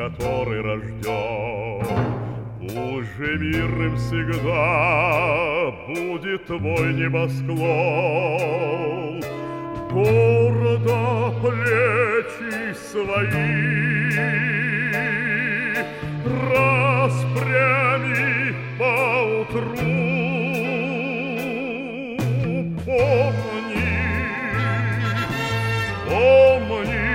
который рожден. Уже мирным всегда будет твой небосклон. Гордо плечи свои распрями поутру. Помни, помни,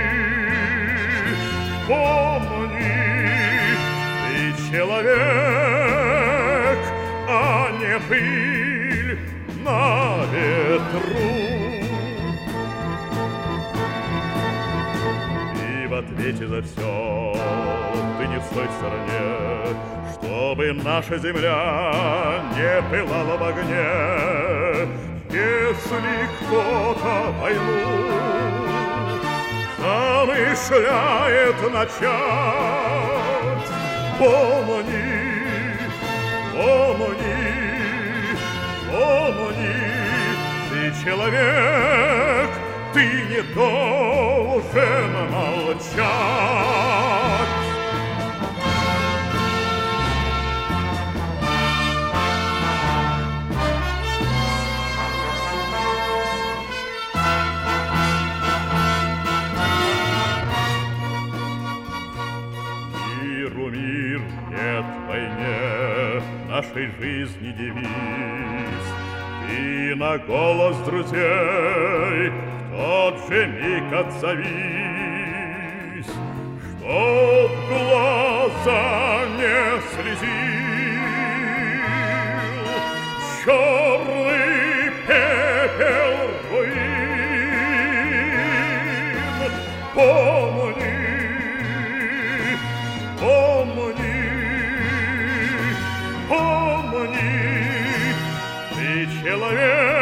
помни, ты человек, а не пыль на ветру. И в ответе за все ты не стой в стороне, чтобы наша земля не пылала в огне. Если кто-то войну замышляет начать, помни, помни, помни, ты человек, ты не должен молчать. Мир нет войне, нашей жизни девиз. И на голос друзей в тот же миг отзовись, чтоб глаза не слезил черный пепел руин. Помни, помни, помни, ты человек,